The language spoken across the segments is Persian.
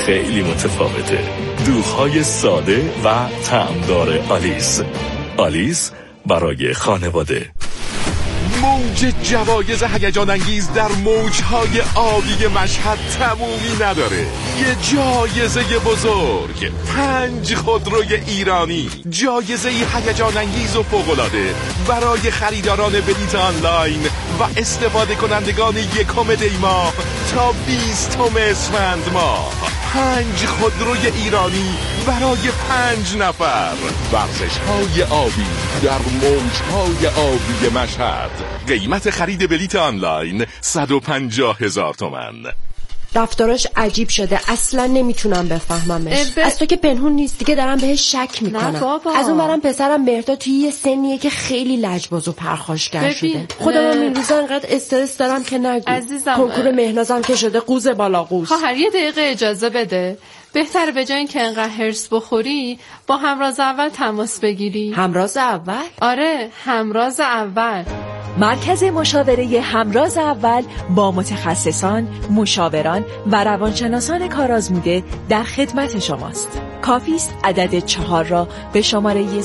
خیلی متفاوته. دوغ‌های ساده و طعمدار آلیس. آلیس برای خانواده. موج جوایز هیجان انگیز در موجهای آبی مشهد تمومی نداره. یه جایزه بزرگ، 5 خودروی ایرانی، جایزه هیجان انگیز و فوق‌العاده برای خریداران بلیط آنلاین و استفاده کنندگان 1 دی ماه تا 20 اسفند ماه. 5 خودروی ایرانی برای 5 نفر. ورزش‌های آبی در موج‌های آبی مشهد. قیمت خرید بلیط آنلاین 150,000 تومان. رفتاراش عجیب شده، اصلا نمیتونم بفهممش. از تو که پنهون نیست دیگه، دارم بهش شک میکنم. از اون برم پسرم مهرداد توی یه سنیه که خیلی لجباز و پرخاشگر شده. خودم این روزا انقدر استرس دارم که نگو. عزیزم کنکور مهنازم که شده قوز بالا قوز. خواهر یه دقیقه اجازه بده. بهتره به جای اینکه انقدر هرس بخوری با همراز اول تماس بگیری. همراز اول؟ آره، همراز اول. مرکز مشاوره همراز اول با متخصصان، مشاوران و روانشناسان کارآزموده در خدمت شماست. کافی است عدد 4 را به شماره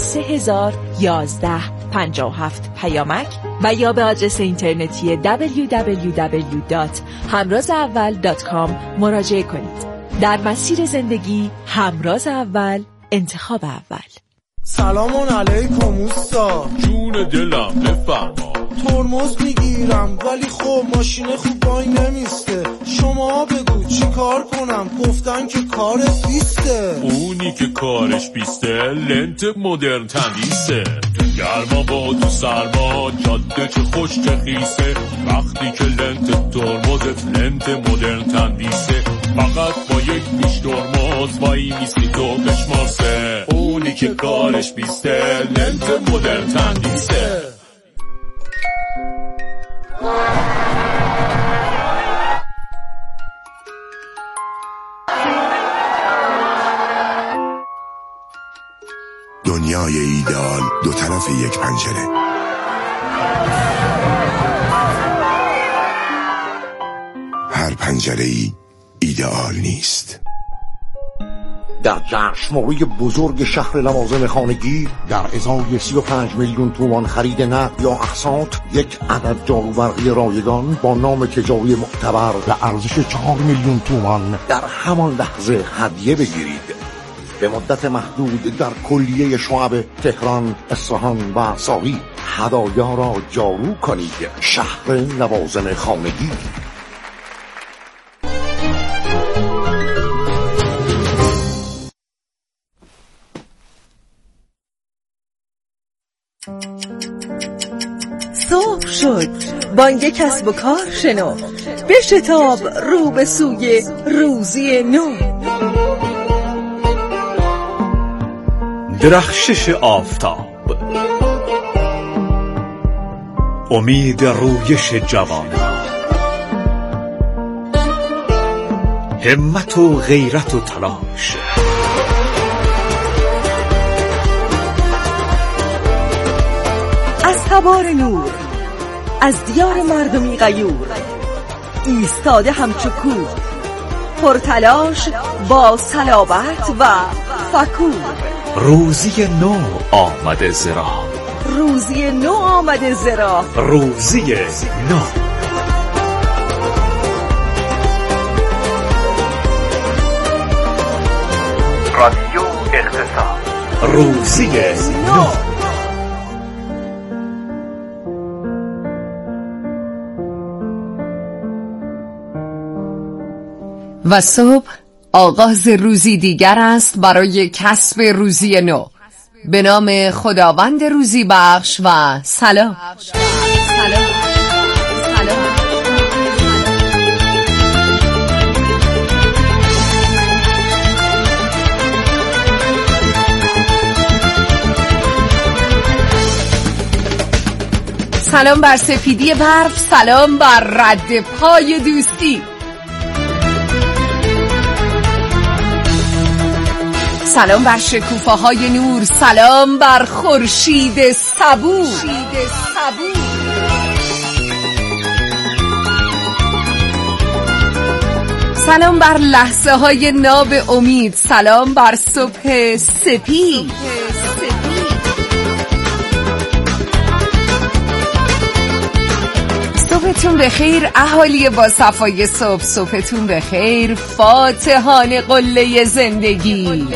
301157 پیامک و یا به آدرس اینترنتی www.hamrazaval.com مراجعه کنید. در مسیر زندگی همراز اول، انتخاب اول. سلام علیکم اوستا. جون دلم بفرما. ترمز میگیرم ولی خب ماشین خوب وای نمیسته. شما بگو چی کار کنم؟ گفتن که کارت بیسته. اونی که کارش بیسته لنت مدرن تندیسه. گرما با تو سرما جاده چه خوش چه خیسه. وقتی که لنت ترمزت لنت مدرن تندیسه. فقط با یک پیش ترمز وای میسی تو بشمارسه. اونی که کارش بیسته لنت مدرن تندیسه. دنیای ایدئال دو طرف یک پنجره. هر پنجره‌ای ایدئال نیست. در جشنواره بزرگ شهر لوازم خانگی در ازای 35 میلیون تومان خرید نقد یا اقساط، یک عدد جاروبرقی رایگان با نام تجاری معتبر به ارزش 4 میلیون تومان در همان لحظه هدیه بگیرید. به مدت محدود در کلیه شعب تهران، اصفهان و ساری هدایا را جارو کنید. شهر لوازم خانگی. صبح شد، بانگ کسب و کار شنو، بشتاب رو به سوی روزی نو. درخشش آفتاب، امید رویش جوانان، همت و غیرت و تلاش، از تبار نور، از دیار مردمی غیور، ایستاده همچو کوه، پرتلاش با صلابت و فکور. روزی نو آمده زرا، روزی نو آمده زرا، روزی نو. رادیو اقتصاد، روزی نو. و صبح آغاز روزی دیگر است برای کسب روزی نو. به نام خداوند روزی بخش و سلام. سلام بر سپیدی برف، سلام بر رد پای دوستی، سلام بر شکوفه های نور، سلام بر خورشید صبور. سلام بر لحظه های ناب امید، سلام بر صبح سپید. صبحتون بخیر اهالی با صفای صبح، صبحتون بخیر فاتحان قله زندگی.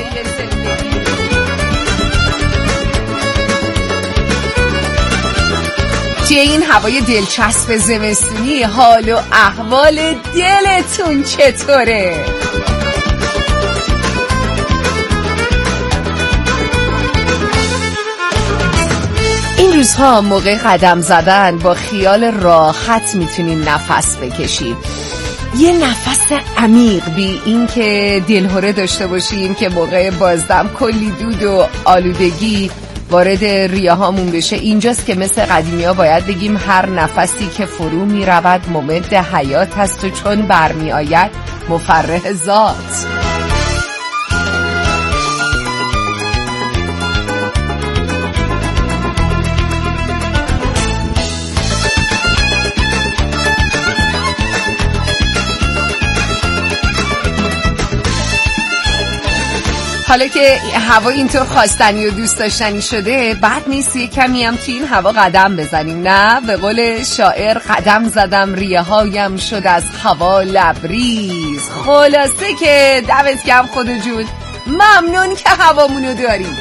توی این هوای دلچسب زمستونی حال و احوال دلتون چطوره؟ این روزها موقع قدم زدن با خیال راحت میتونین نفس بکشید، یه نفس عمیق، بی این که دلهره داشته باشیم که موقع بازدم کلی دود و آلودگی وارد ریه هامون بشه. اینجاست که مثل قدیمی ها باید بگیم هر نفسی که فرو می رود ممد حیات هست و چون برمی آید مفرح ذات. حالا که هوا اینطور خواستنی و دوست داشتنی شده، بد نیست یه کمی هم توی این هوا قدم بزنیم، نه؟ به قول شاعر قدم زدم ریه هایم شد از هوا لبریز. خلاصه که دمت گرم خدا جون، ممنون که هوامونو داریم.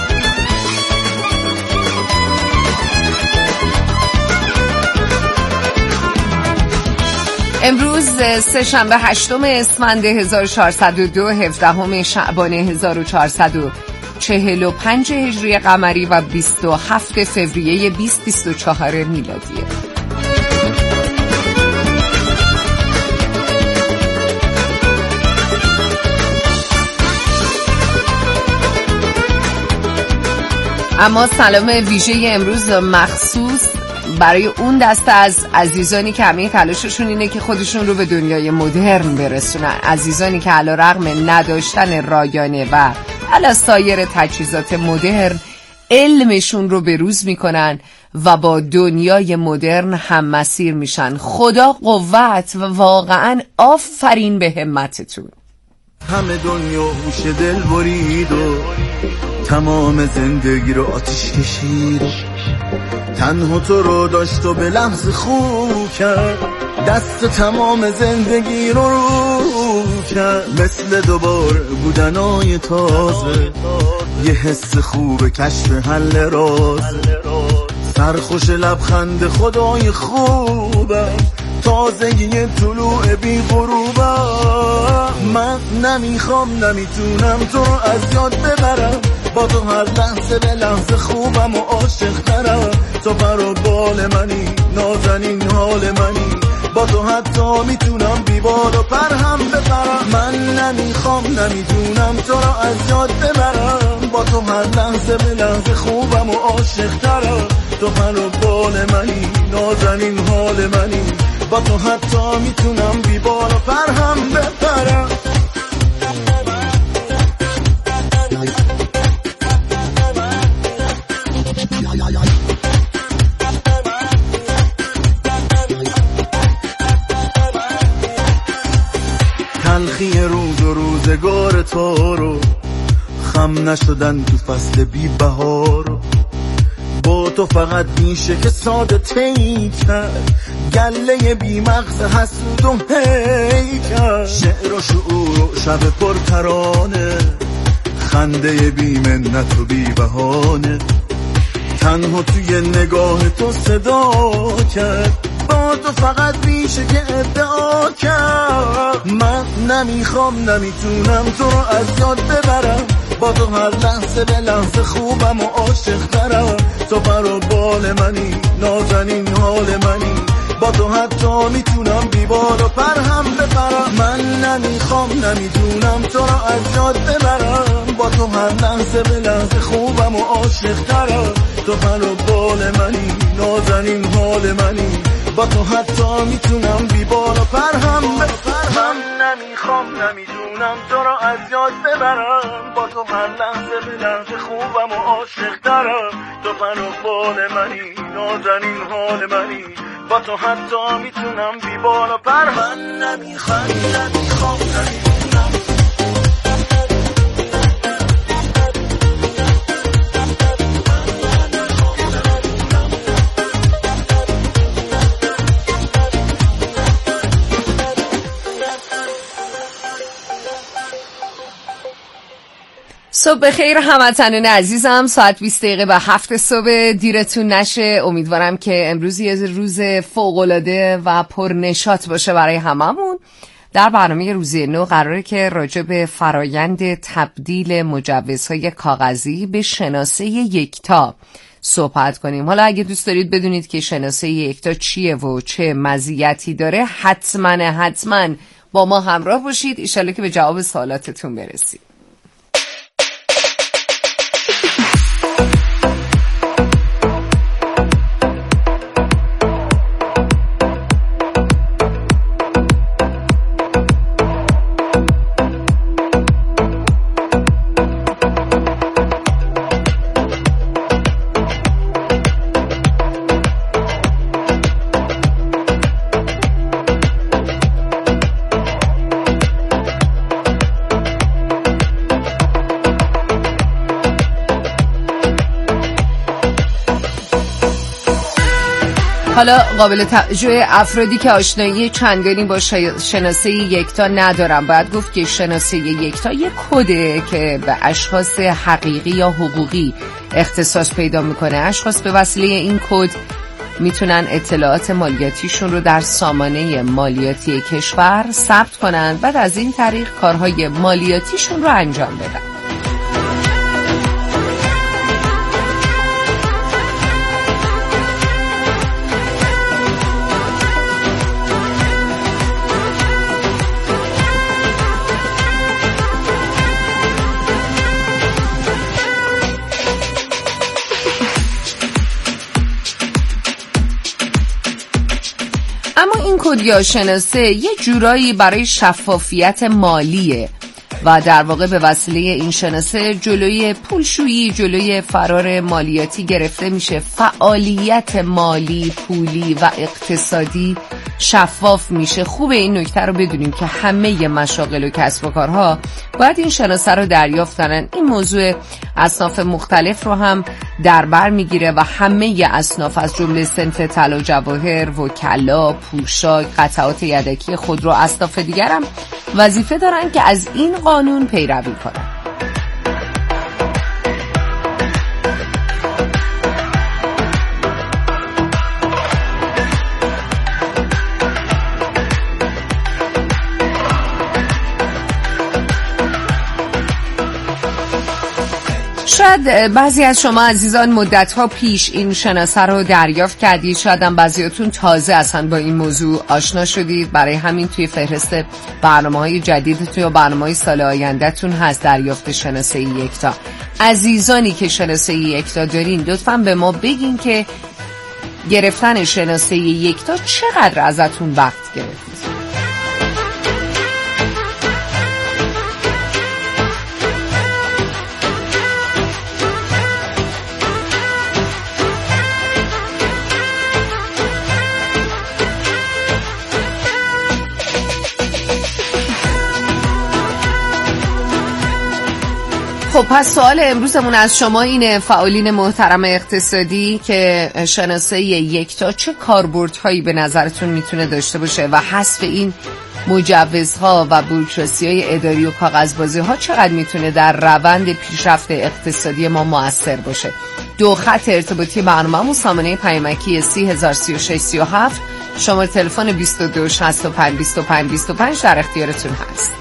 امروز سه شنبه 8 اسفند 1402 17 شعبان 1445 هجری قمری و 27 فوریه 2024 میلادیه. اما سلام ویژه امروز مخصوص برای اون دسته از عزیزانی که همه تلاششون اینه که خودشون رو به دنیای مدرن برسونن، عزیزانی که علیرغم نداشتن رایانه و علی سایر تجهیزات مدرن علمشون رو بروز میکنن و با دنیای مدرن هم مسیر میشن. خدا قوت و واقعا آفرین به همتتون. همه دنیا هوش دل برید و تمام زندگی رو آتیش کشید، تنها تو رو داشت و به لحظه خوب کرد، دست تمام زندگی رو کرد، مثل دوباره بودنای تازه، یه حس خوب کشف حل راز، سرخوش لبخند خدای خوبه، تازگی طلوع بی غروبه. من نمیخوام نمیتونم تو رو از یاد ببرم، با تو هر لحظه به لحظه خوبم و عاشق ترم، تو پر و بال منی نازنین حال منی، با تو حتی میتونم بیبال و پر هم بپرم. من نمیخوام نمیتونم تو رو از یاد ببرم، با تو هر لحظه به لحظه خوبم و عاشق ترم، تو پر و بال منی نازنین حال منی، با تو حتی میتونم بیبال و پر هم بپرم. تلخی روز و روزگار تو رو، خم نشدن تو فصل بی بهار، با تو فقط میشه که ساده تی کرد، گله بی مغز حسود و پیکر، شعر و شعور و شب پر ترانه، خنده بی منت و بی بهانه، تنها توی نگاه تو صدا کرد، با تو فقط میشه که ادعا کرد. من نمیخوام نمیتونم تو رو از یاد ببرم، با تو هر لحظه به لحظه خوبم و عاشق ترم، تو پر و بال منی نازنین حال منی، با تو حتی میتونم بیبال و پر هم بپرم. من نمیخوام نمیتونم تو رو از یاد ببرم، با تو هر لحظه به لحظه خوبم و عاشق ترم، تو پر و بال منی نازنین حال منی، با تو حتی میتونم بیبال و پر هم بپرم. من نمیخوام نمیدونم تو رو از یاد ببرم، با تو هر لحظه به لحظه خوبم و عاشق ترم، تو پر و بال منی نازنین حال منی، با تو حتی میتونم بیبال و پر. من نمیخوام صبح بخیر هموطنان عزیزم. ساعت 20 دقیقه و 7 صبح دیرتون نشه. امیدوارم که امروز یه روز فوق‌العاده و پرنشاط باشه برای هممون. در برنامه روزی نو قراره که راجع به فرایند تبدیل مجوزهای کاغذی به شناسه یکتا صحبت کنیم. حالا اگه دوست دارید بدونید که شناسه یکتا چیه و چه مزیتی داره، حتما با ما همراه باشید. ان شاءالله که به جواب سوالاتتون برسید. حالا قابل توجه افرادی که آشنایی چندانی با شناسه یکتا ندارن، باید گفت که شناسه یکتا یک کده که به اشخاص حقیقی یا حقوقی اختصاص پیدا میکنه. اشخاص به وسیله این کد میتونن اطلاعات مالیاتیشون رو در سامانه مالیاتی کشور ثبت کنن، بعد از این طریق کارهای مالیاتیشون رو انجام بدن. اما این کد یا شناسه یه جورایی برای شفافیت مالیه و در واقع به وسیله این شناسه جلوی پولشویی، جلوی فرار مالیاتی گرفته میشه. فعالیت مالی، پولی و اقتصادی شفاف میشه. خوبه این نکته رو بدونیم که همه مشاغل و کسب و کارها باید این شناسه رو دریافت کنن. این موضوع اصناف مختلف رو هم در بر میگیره و همه اصناف از جمله صنف طلا و جواهر، وکلا، پوشاک، قطعات یدکی، خودرو، اصناف دیگر هم وظیفه دارن که از این قانون پیروی کنن. شاید بعضی از شما عزیزان مدت‌ها پیش این شناسه رو دریافت کردید، شاید هم بعضیاتون تازه اصلا با این موضوع آشنا شدید. برای همین توی فهرست برنامه‌های جدیدتون یا برنامه‌های سال آینده‌تون هست دریافت شناسه یکتا. عزیزانی که شناسه یکتا دارین لطفاً به ما بگین که گرفتن شناسه یکتا چقدر ازتون وقت گرفت. خب پس سوال امروزمون از شما اینه، فعالین محترم اقتصادی، که شناسه یکتا چه کاربردهایی به نظرتون میتونه داشته باشه و حذف این مجوزها و بوروکراسی‌های اداری و کاغذبازی ها چقدر میتونه در روند پیشرفت اقتصادی ما مؤثر باشه. 2 خط ارتباطی برنامه‌مون سامانه پیامکی 303637، شماره تلفن 22 65 25 25 در اختیارتون هست.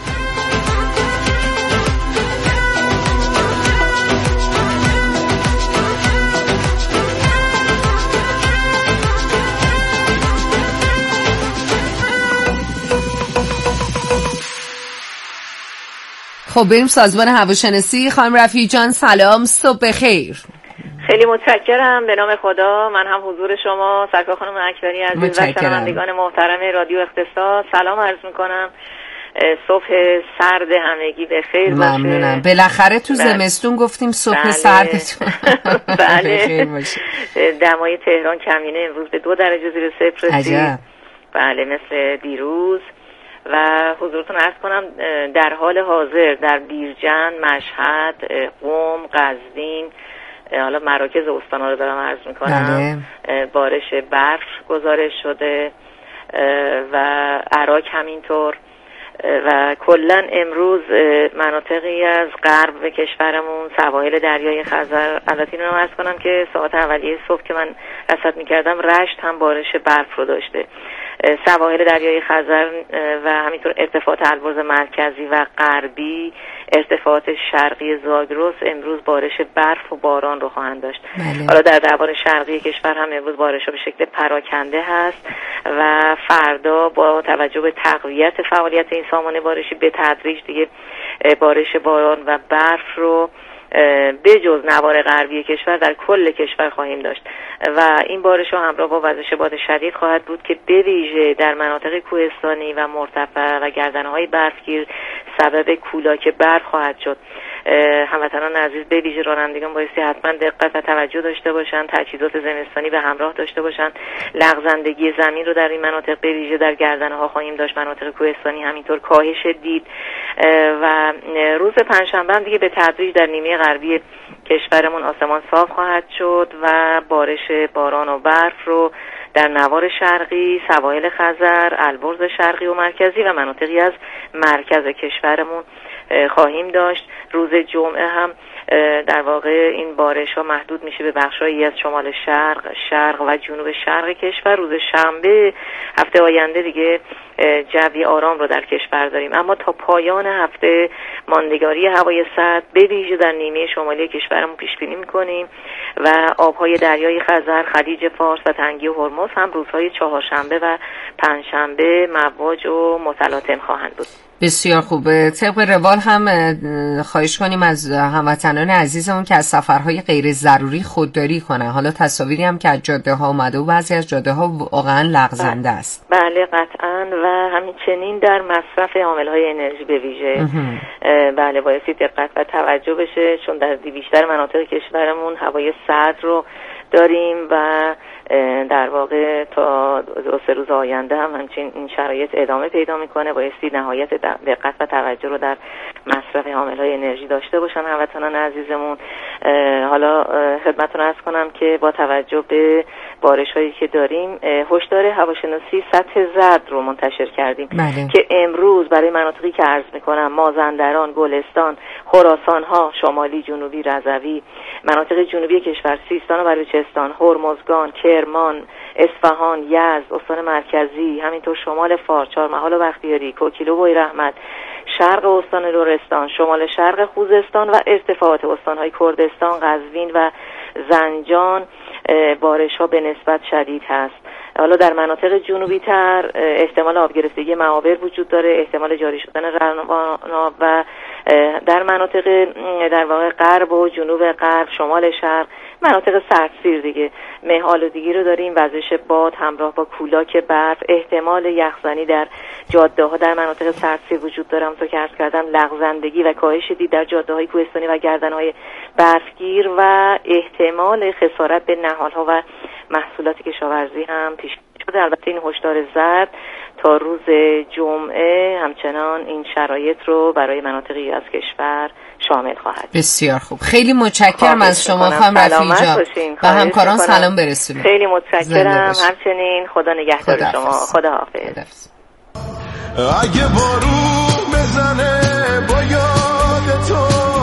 خب بریم سازمان هواشناسی. خانم رفیعی جان سلام، صبح بخیر. خیلی متشکرم. به نام خدا، من هم حضور شما سرکار خانم اکبری عزیز و شنوندگان محترم رادیو اقتصاد سلام عرض میکنم. صبح سرد همگی بخیر باشه. ممنونم. بالاخره تو زمستون گفتیم صبح سردتون. بله. دمای تهران کمینه امروز به 2 درجه زیر صفر رسید. عجب. بله مثل دیروز. و حضورتون عرض کنم در حال حاضر در بیرجند، مشهد، قم، قزوین، حالا مراکز استان‌ها رو دارم عرض میکنم، بارش برف گزارش شده و عراق همینطور و کلا امروز مناطقی از غرب کشورمون، سواحل دریای خزر، البته اینو عرض کنم که ساعت اولیه صبح که من رصد میکردم رشت هم بارش برف رو داشته. سواحل دریای خزر و همینطور ارتفاعات البرز مرکزی و غربی، ارتفاعات شرقی زاگرس امروز بارش برف و باران رو خواهند داشت. حالا در دوار شرقی کشور هم امروز بارش‌ها به شکل پراکنده هست و فردا با توجه به تقویت فعالیت این سامانه بارشی به تدریج دیگه بارش باران و برف رو به جز نوار غربی کشور در کل کشور خواهیم داشت و این بارش ها همراه با وزش باد شدید خواهد بود که به ویژه در مناطق کوهستانی و مرتفع و گردنه‌های برفگیر سبب کولاک برف خواهد شد. هموطنان عزیز به ویژه رانندگان بایستی حتما دقت و توجه داشته باشن، تجهیزات زمستانی به همراه داشته باشن. لغزندگی زمین رو در این مناطق به ویژه در گردنه‌ها خواهیم داشت، مناطق کوهستانی همینطور کاهش دید و روز پنجشنبه هم دیگه به تدریج در نیمه غربی کشورمون آسمان صاف خواهد شد و بارش باران و برف رو در نوار شرقی، سواحل خزر، البرز شرقی و مرکزی و مناطقی از مرکز کشورمون خواهیم داشت. روز جمعه هم در واقع این بارش ها محدود میشه به بخشایی از شمال شرق و جنوب شرق کشور. روز شنبه هفته آینده دیگه جوی آرام رو در کشور داریم، اما تا پایان هفته ماندگاری هوای سرد به ویژه در نیمه شمالی کشورمون پیش بینی میکنیم و آبهای دریای خزر، خلیج فارس و تنگی هرمز هم روزهای چهارشنبه و پنجشنبه مواج و متلاطم خواهند بود. بسیار خوبه. طبق روال هم خواهش کنیم از هموطنان عزیزمون که از سفرهای غیر ضروری خودداری کنن. حالا تصاویری هم که از جاده ها اومده و بعضی از جاده ها واقعا لغزنده است. بله قطعا و همچنین در مصرف عاملهای انرژی به ویژه بله بایستی دقت و توجه بشه، چون در بیشتر مناطق کشورمون هوای سرد رو داریم و در واقع تا 2-3 روز آینده هم همچنین این شرایط ادامه پیدا میکنه. بایستی نهایت دقت و توجه رو در مصرف حاملهای انرژی داشته باشن هموطنان عزیزمون. حالا خدمتتون عرض کنم که با توجه به بارش هایی که داریم هشدار هواشناسی سطح زرد رو منتشر کردیم که امروز برای مناطقی که عرض میکنم، مازندران، گلستان، خراسان ها، شمالی، جنوبی، رضوی، مناطق جنوبی کشور، سیستان و بلوچستان، هرمزگان، کرمان، اصفهان، یزد، استان مرکزی، همینطور شمال فارس، چهارمحال و بختیاری، کوکیلو و بویراحمد، شرق استان لرستان، شمال شرق خوزستان و ارتفاعات استان‌های کردستان، قزوین و زنجان بارش‌ها به نسبت شدید هست. حالا در مناطق جنوبی تر احتمال آب گرفتگی معابر وجود داره، احتمال جاری شدن رعدآب و در مناطق در واقع غرب و جنوب غرب، شمال شرق، مناطق سردسیر دیگه مه آلودگی رو داریم، وزش باد همراه با کولاک برف، احتمال یخزنی در جاده ها در مناطق سردسیر وجود داره. همونطور که عرض کردم لغزندگی و کاهش دید در جاده های کوهستانی و گردن های برفگیر و احتمال خسارت به نهال ها و محصولات کشاورزی هم پیش شده. البته این هشدار زرد تا روز جمعه همچنان این شرایط رو برای مناطقی از کشور شامل خواهد. بسیار خوب، خیلی متشکرم از شما خانم رفیعی جان و همکاران سلام برسونید. خیلی متشکرم، همچنین خدا نگهدار شما. خدا حافظ. اگه بارون بزنه با یاد تو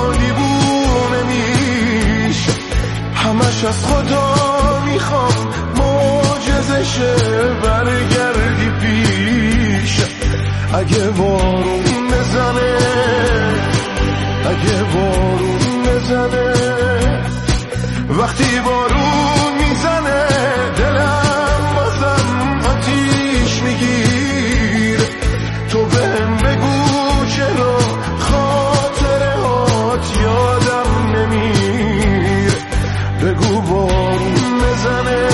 دیوونه میشه، همش از خدا میخوام معجزشه برگردی پیش. اگه بارون بزنه، اگه بارون بزنه، وقتی بارون میزنه دلم بازم آتیش میگیره. تو بهم بگو چرا خاطره هات یادم نمیره. بگو بارون بزنه،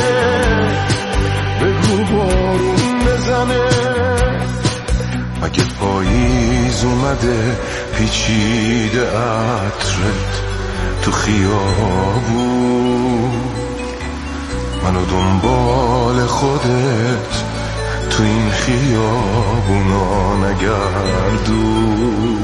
بگو بارون بزنه. اگه پاییز اومده پیچیده عطرت تو خیابون، منو دنبال خودت تو تو این خیابونا نگردو،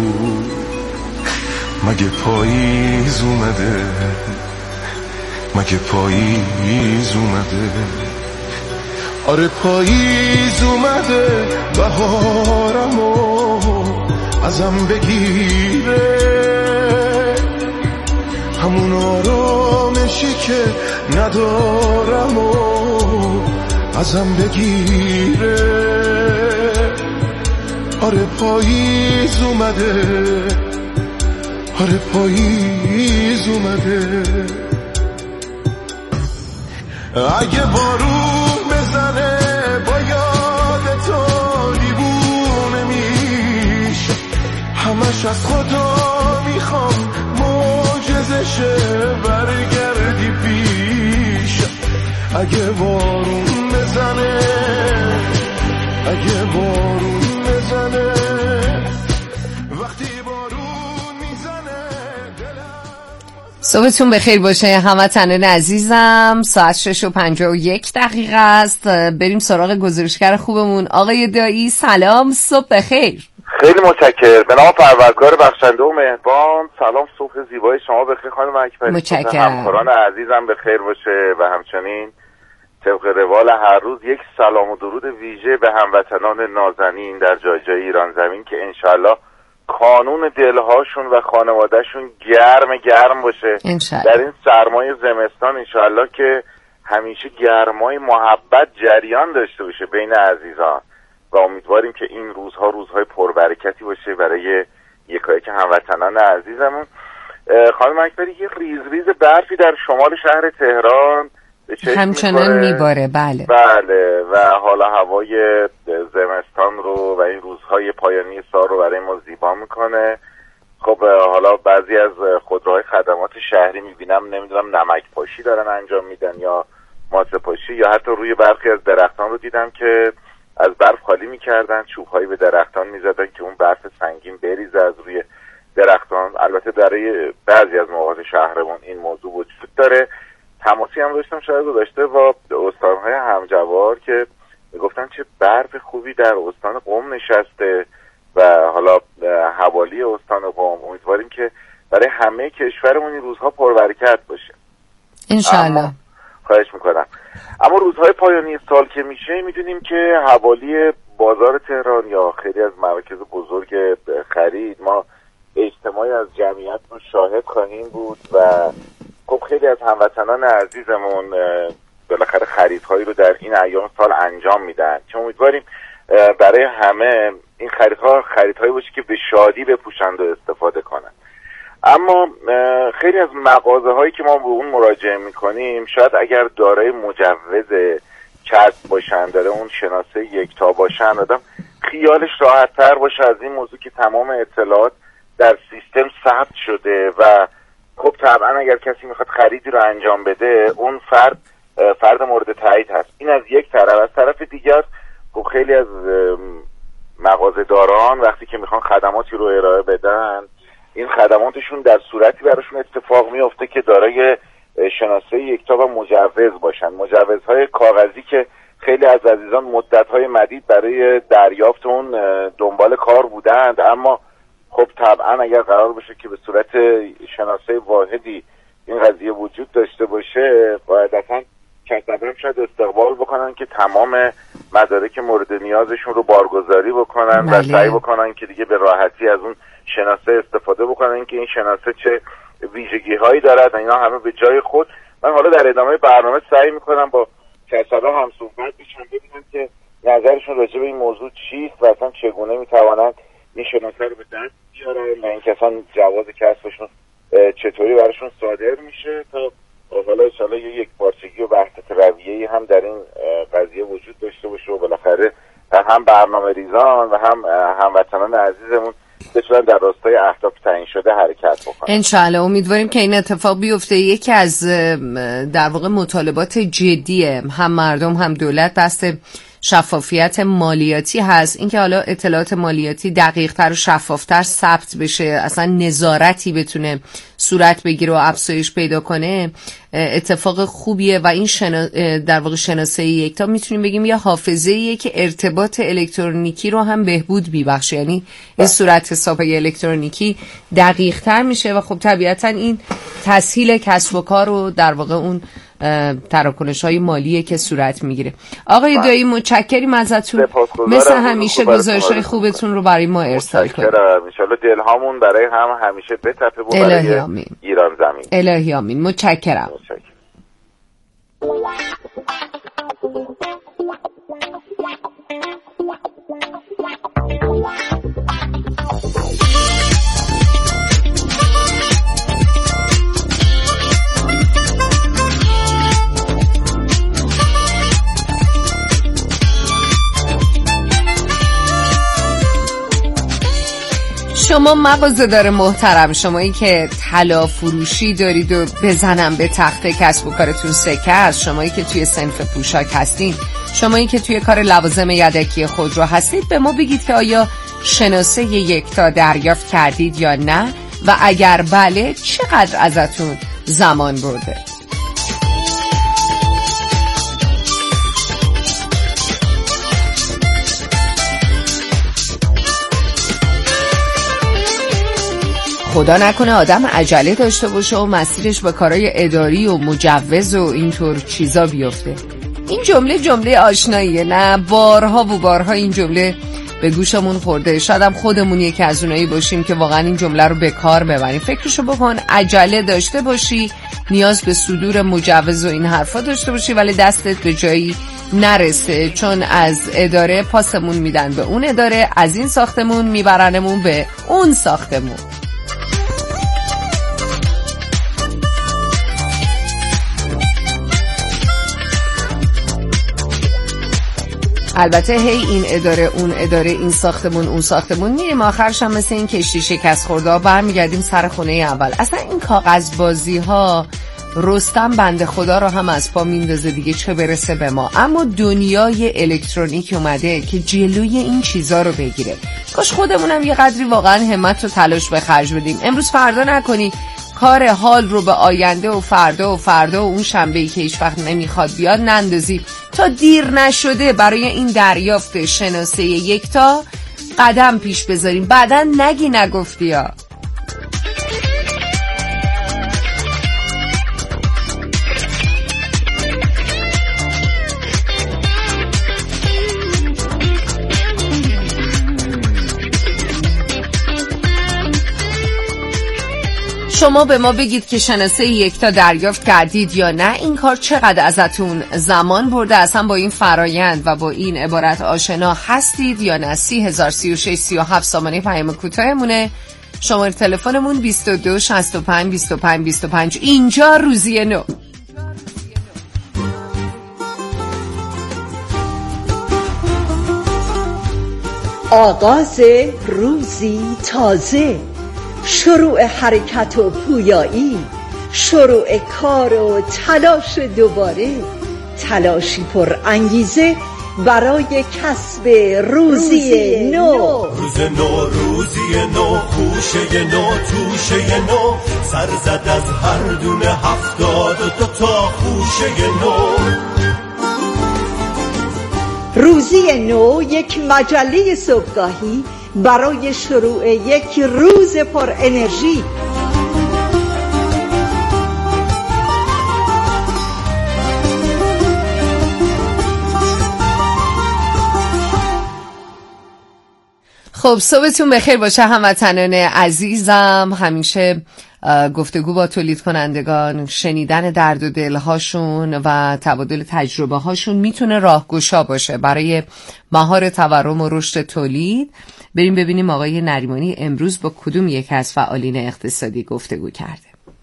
مگه پاییز اومده، مگه پاییز اومده. آره پاییز اومده، بهارمو ازم بگیره، همون آرامشی که ندارم و ازم بگیره. آره پاییز اومده، آره پاییز اومده. اگه بارون بزنه با یاد تو دیوونه میشه، همش از خدا میخوام معجزشه برگردی پیش. اگه بارون بزنه، اگه بارون بزنه، وقتی بارون میزنه صبحتون بخیر باشه هموطنان عزیزم. ساعت 6:51 است. بریم سراغ گزارشگر خوبمون آقای دایی. سلام، صبح بخیر. خیلی متشکرم. به نام پروردگار بخشنده و مهربان. سلام، صبح زیبای شما بخیر خانم اکبری. متشکرم. همکاران عزیزم بخیر باشه و همچنین طبق روال هر روز یک سلام و درود ویژه به هموطنان نازنین در جای جای ایران زمین که انشالله کانون دلهاشون و خانوادهشون گرم باشه انشالله. در این سرمای زمستان انشالله که همیشه گرمای محبت جریان داشته باشه بین عزیزان و امیدواریم که این روزها روزهای پربرکتی باشه برای یکایک هموطنان عزیزمون. خانم اکبری، یه ریز برفی در شمال شهر تهران همچنان میباره. بله و حالا هوای زمستان رو و این روزهای پایانی سال رو برای ما زیبا میکنه. خب حالا بعضی از خودروهای خدمات شهری میبینم نمیدونم نمک پاشی دارن انجام میدن یا ماسه پاشی یا حتی روی برخی از درختان رو دیدم که از برف خالی میکردن، چوبهایی به درختان میزدن که اون برف سنگین بریزه از روی درختان. البته برای بعضی از مواقع شهرمون این موضوع وجود داره. تماسی هم داشتم شاید داشته با استانهای همجوار که میگفتن چه برف خوبی در استان قم نشسته و حالا حوالی استان قم. امیدواریم که برای همه کشورمون این روزها پربرکت باشه انشالله. خواهش میکنم. اما روزهای پایانی سال که میشه میدونیم که حوالی بازار تهران یا خیلی از مراکز بزرگ خرید ما اجتماعی از جمعیت رو شاهد خواهیم بود و خب خیلی از هموطنان عزیزمون بالاخره خریدهایی رو در این ایام سال انجام میدن که امیدواریم برای همه این خریدهایی باشه که به شادی بپوشند و استفاده کنند. اما خیلی از مغازه هایی که ما به اون مراجعه میکنیم شاید اگر دارای مجوز کسب باشن، داره اون شناسه یکتا باشن، آدم خیالش راحت تر باشه از این موضوع که تمام اطلاعات در سیستم ثبت شده و خب طبعا اگر کسی میخواد خریدی رو انجام بده اون فرد مورد تایید هست. این از یک طرف. از طرف دیگر خب خیلی از مغازه‌داران وقتی که میخوان خدماتی رو ارائه بدن این خدماتشون در صورتی براشون اتفاق میفته که دارای شناسه یکتا و مجوز باشن، مجوزهای کاغذی که خیلی از عزیزان مدت‌های مدید برای دریافت اون دنبال کار بودند. اما خب طبعا اگر قرار باشه که به صورت شناسه واحدی این قضیه وجود داشته باشه قاعدتاً کسب‌ها شاید استقبال بکنن که تمام مدارک مورد نیازشون رو بارگذاری بکنن و سعی بکنن که دیگه به راحتی از اون شناسه استفاده بکنن که این شناسه چه ویژگی هایی دارد و اینا همه به جای خود. من حالا در ادامه برنامه سعی میکنم با کسب‌ها هم صحبت بشم ببینم که نظرشون راجع به این موضوع چیست و اصلا چگونه میتوانند این شناسه رو به دست بیارن و این کسان جواز کسبشون چطوری براشون صادر میشه تا حالا انشاءالله یک پارچگی و وحدت رویه‌ای هم در این قضیه وجود داشته باشه و بالاخره هم برنامه ریزان و هم هموطنان عزیزمون بتونن در راستای اهداف تعیین شده حرکت بکنن. انشالله امیدواریم که این اتفاق بیفته. یکی از در واقع مطالبات جدی هم مردم هم دولت بحث شفافیت مالیاتی هست، اینکه حالا اطلاعات مالیاتی دقیق‌تر و شفافتر ثبت بشه، اصلا نظارتی بتونه صورت بگیره و افزایش پیدا کنه، اتفاق خوبیه. و این در واقع شناسه یکتا میتونیم بگیم یه حافظه‌ایه که ارتباط الکترونیکی رو هم بهبود میبخشه، یعنی این صورت حساب‌های الکترونیکی دقیق‌تر میشه و خب طبیعتاً این تسهیل کسب و کار رو در واقع اون تراکنش‌های مالیه که صورت میگیره. آقای دایی متشکریم ازتون، مثل همیشه گزارش‌های خوبتون رو برای ما ارسال کنید. ان شاءالله دلهامون برای هم همیشه بتپه و برای ایران زمین. الهی آمین. متشکرم. شما مغازه‌دار محترم، شمایی که طلا فروشی دارید و بزنم به تخته کسب و کارتون سکه است، شمایی که توی صنف پوشاک هستین، شمایی که توی کار لوازم یدکی خودرو هستید، به ما بگید که آیا شناسه یکتا دریافت کردید یا نه و اگر بله چقدر ازتون زمان برده؟ خدا نکنه آدم عجله داشته باشه و مسیرش به کارهای اداری و مجوز و اینطور چیزا بیفته. این جمله آشناییه، نه بارها و بارها این جمله به گوشمون خورده. شاید هم خودمون یکی از اونایی باشیم که واقعا این جمله رو به کار ببریم. فکرشو بکن، عجله داشته باشی، نیاز به صدور مجوز و این حرفا داشته باشی، ولی دستت به جایی نرسه، چون از اداره پاسمون میدن به اون اداره، از این ساختمون میبرنمون به اون ساختمون. البته هی این اداره اون اداره، این ساختمون اون ساختمون، میریم آخرش هم مثل این کشتی شکست خورده ها برمیگردیم سر خونه اول. اصلا این کاغذبازی ها رستم بنده خدا رو هم از پا میندازه دیگه، چه برسه به ما. اما دنیای الکترونیک اومده که جلوی این چیزا رو بگیره. کاش خودمونم یه قدری واقعا همت و تلاش به خرج بدیم. امروز فردا نکنی، کار حال رو به آینده و فردا و اون شنبه‌ای که هیچ وقت نمیخواد بیاد نندازی تا دیر نشده برای این دریافت شناسه یکتا قدم پیش بذاریم. بعداً نگی نگفتی ها. شما به ما بگید که شناسه یکتا دریافت کردید یا نه، این کار چقدر ازتون زمان برده، اصلا با این فرایند و با این عبارت آشنا هستید یا نه. 30,036 37 سامانه پیام کوتاهمونه، شماره تلفنمون 22 65 25 25. اینجا روزی نو. آغاز روزی تازه، شروع حرکت و پویایی، شروع کار و تلاش دوباره، تلاشی پر انگیزه برای کسب روزی نو. روز نو، روزی نو، خوشه نو، توشه نو، سر زد از هر دونه 72 تا خوشه نو. روزی نو یک مجله صبحگاهی برای شروع یک روز پر انرژی. خب صبحتون بخیر باشه هموطنان عزیزم. همیشه گفتگو با تولید کنندگان، شنیدن درد و دلهاشون و تبادل تجربه هاشون میتونه راهگشا باشه برای مهار تورم و رشد تولید. بریم ببینیم آقای نریمانی امروز با کدوم یک از فعالین اقتصادی گفتگو کرده.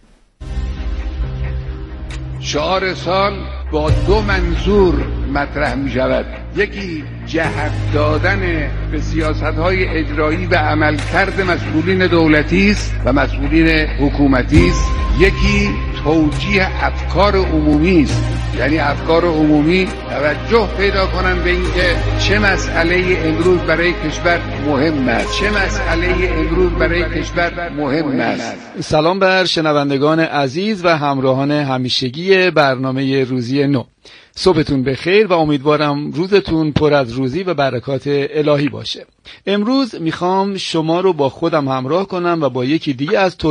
شعار سال با دو منظور مطرح می شود. یکی جهت دادن به سیاست‌های اجرایی و عملکرد مسئولین دولتی است و مسئولین حکومتی است. یکی توجیه افکار عمومی است یعنی افکار عمومی توجه پیدا کنن به اینکه چه مسئله امروز برای کشور مهم است، چه مسئله امروز برای کشور مهم است. سلام بر شنوندگان عزیز و همراهان همیشگی برنامه روزی نو. صبحتون بخیر و امیدوارم روزتون پر از روزی و برکات الهی باشه. امروز میخوام شما رو با خودم همراه کنم و با یکی دیگه از